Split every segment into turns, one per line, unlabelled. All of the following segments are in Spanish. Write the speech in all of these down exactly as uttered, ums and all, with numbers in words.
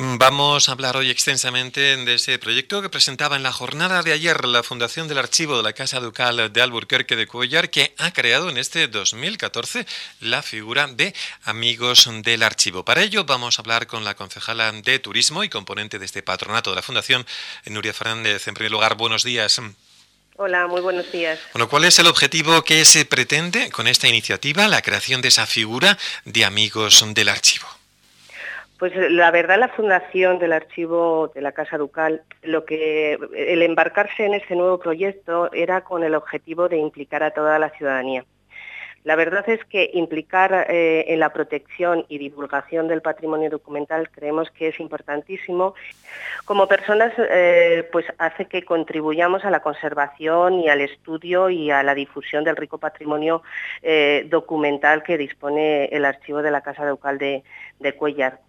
Vamos a hablar hoy extensamente de ese proyecto que presentaba en la jornada de ayer la Fundación del Archivo de la Casa Ducal de Alburquerque de Cuéllar, que ha creado en este dos mil catorce la figura de Amigos del Archivo. Para ello vamos a hablar con la concejala de Turismo y componente de este patronato de la Fundación, Nuria Fernández. En primer lugar, buenos días.
Hola, muy buenos días.
Bueno, ¿cuál es el objetivo que se pretende con esta iniciativa, la creación de esa figura de Amigos del Archivo?
Pues la verdad, la Fundación del Archivo de la Casa Ducal, lo que el embarcarse en este nuevo proyecto era con el objetivo de implicar a toda la ciudadanía. La verdad es que implicar eh, en la protección y divulgación del patrimonio documental creemos que es importantísimo. Como personas, eh, pues hace que contribuyamos a la conservación y al estudio y a la difusión del rico patrimonio eh, documental que dispone el Archivo de la Casa Ducal de, de Cuéllar.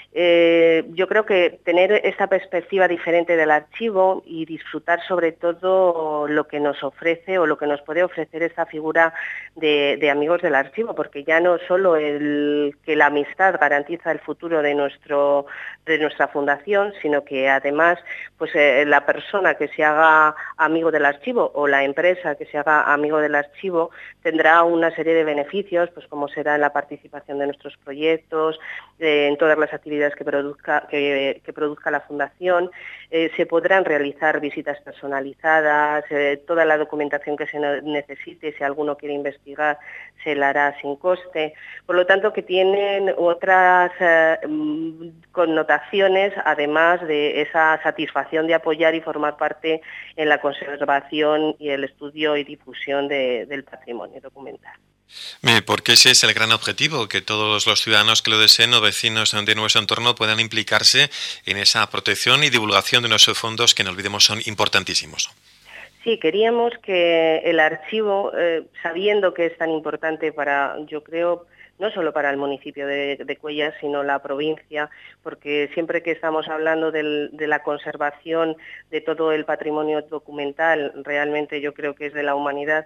Eh, yo creo que tener esta perspectiva diferente del archivo y disfrutar sobre todo lo que nos ofrece o lo que nos puede ofrecer esta figura de, de amigos del archivo, porque ya no solo el que la amistad garantiza el futuro de, nuestro, de nuestra fundación, sino que además pues, eh, la persona que se haga amigo del archivo o la empresa que se haga amigo del archivo tendrá una serie de beneficios, pues como será en la participación de nuestros proyectos, eh, en todas las actividades que produzca, que, que produzca la Fundación, eh, se podrán realizar visitas personalizadas, eh, toda la documentación que se necesite, si alguno quiere investigar, se la hará sin coste. Por lo tanto, que tienen otras eh, connotaciones, además de esa satisfacción de apoyar y formar parte en la conservación y el estudio y difusión de, del patrimonio documental.
Porque ese es el gran objetivo, que todos los ciudadanos que lo deseen o vecinos de nuestro entorno puedan implicarse en esa protección y divulgación de nuestros fondos que, no olvidemos, son importantísimos.
Sí, queríamos que el archivo, eh, sabiendo que es tan importante para, yo creo, no solo para el municipio de, de Cuéllar, sino la provincia, porque siempre que estamos hablando del, de la conservación de todo el patrimonio documental, realmente yo creo que es de la humanidad,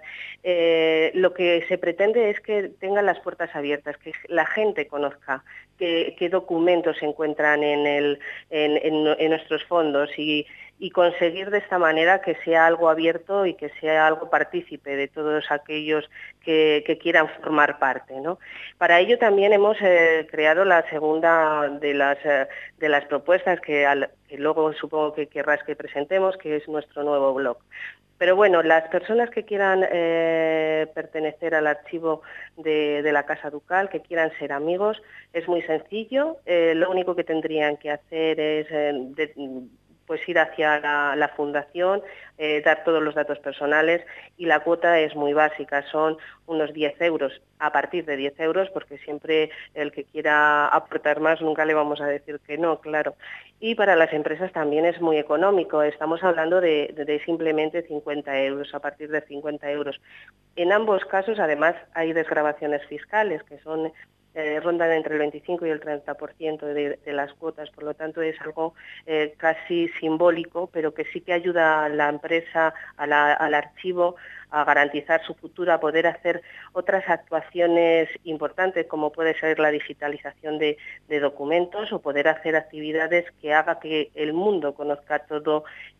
eh, lo que se pretende es que tengan las puertas abiertas, que la gente conozca qué, qué documentos se encuentran en, el, en, en, en nuestros fondos y y conseguir de esta manera que sea algo abierto y que sea algo partícipe de todos aquellos que, que quieran formar parte, ¿no? Para ello también hemos eh, creado la segunda de las, eh, de las propuestas que, al, que luego supongo que querrás que presentemos, que es nuestro nuevo blog. Pero bueno, las personas que quieran eh, pertenecer al archivo de, de la Casa Ducal, que quieran ser amigos, es muy sencillo. Eh, lo único que tendrían que hacer es eh, de, pues ir hacia la, la fundación, eh, dar todos los datos personales y la cuota es muy básica, son unos diez euros, a partir de diez euros, porque siempre el que quiera aportar más nunca le vamos a decir que no, claro. Y para las empresas también es muy económico, estamos hablando de, de, de simplemente cincuenta euros, a partir de cincuenta euros. En ambos casos, además, hay desgravaciones fiscales que son Eh, rondan entre el veinticinco y el treinta por ciento de, de las cuotas, por lo tanto es algo eh, casi simbólico, pero que sí que ayuda a la empresa, a la, al archivo, a garantizar su futuro, a poder hacer otras actuaciones importantes, como puede ser la digitalización de, de documentos o poder hacer actividades que haga que el mundo conozca todo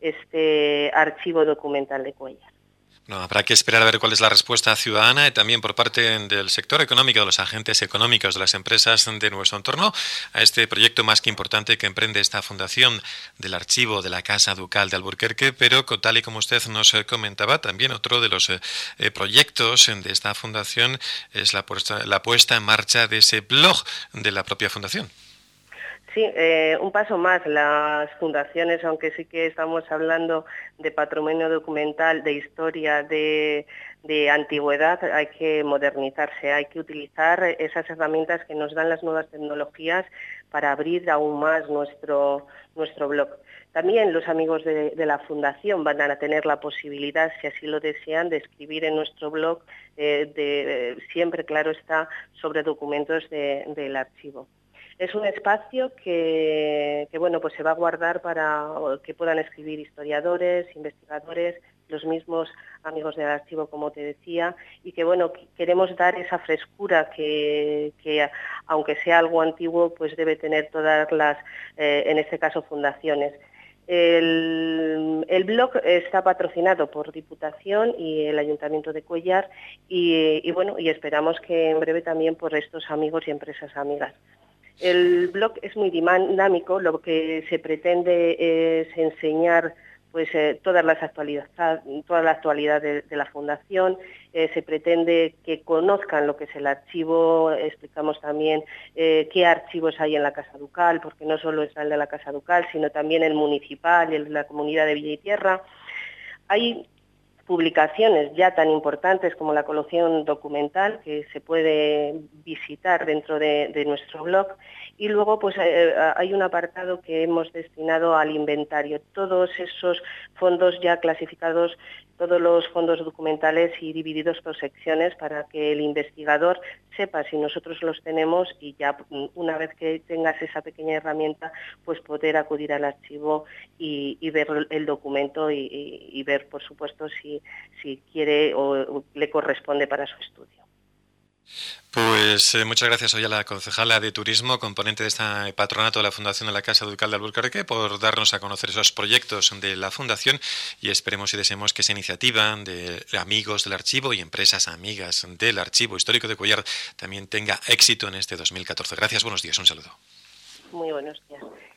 este archivo documental de Cuéllar.
No, habrá que esperar a ver cuál es la respuesta ciudadana y también por parte del sector económico, de los agentes económicos, de las empresas de nuestro entorno, a este proyecto más que importante que emprende esta fundación del archivo de la Casa Ducal de Alburquerque, pero tal y como usted nos comentaba, también otro de los eh, proyectos de esta fundación es la puesta, la puesta en marcha de ese blog de la propia fundación.
Sí, eh, un paso más, las fundaciones, aunque sí que estamos hablando de patrimonio documental, de historia, de, de antigüedad, hay que modernizarse, hay que utilizar esas herramientas que nos dan las nuevas tecnologías para abrir aún más nuestro, nuestro blog. También los amigos de, de la Fundación van a tener la posibilidad, si así lo desean, de escribir en nuestro blog, eh, de, siempre, claro está, sobre documentos de, del archivo. Es un espacio que, que bueno, pues se va a guardar para que puedan escribir historiadores, investigadores, los mismos amigos del archivo, como te decía, y que bueno, queremos dar esa frescura que, que aunque sea algo antiguo, pues debe tener todas las, eh, en este caso, fundaciones. El, el blog está patrocinado por Diputación y el Ayuntamiento de Cuéllar y, y bueno, y esperamos que en breve también por estos amigos y empresas amigas. El blog es muy dinámico, lo que se pretende es enseñar pues eh, todas las actualidad, toda la actualidad de, de la Fundación, eh, se pretende que conozcan lo que es el archivo, explicamos también eh, qué archivos hay en la Casa Ducal, porque no solo está el de la Casa Ducal, sino también el municipal y el de la Comunidad de Villa y Tierra. Hay publicaciones ya tan importantes como la colección documental que se puede visitar dentro de, de nuestro blog, y luego pues eh, hay un apartado que hemos destinado al inventario, todos esos fondos ya clasificados, todos los fondos documentales y divididos por secciones para que el investigador sepa si nosotros los tenemos y ya una vez que tengas esa pequeña herramienta pues poder acudir al archivo y, y ver el documento y, y, y ver por supuesto si, si quiere o le corresponde para su estudio.
Pues eh, muchas gracias hoy a la concejala de Turismo, componente de este patronato de la Fundación de la Casa Ducal de Alburquerque, por darnos a conocer esos proyectos de la Fundación, y esperemos y deseemos que esa iniciativa de amigos del archivo y empresas amigas del Archivo Histórico de Cuéllar también tenga éxito en este dos mil catorce. Gracias, buenos días, un saludo.
Muy buenos días.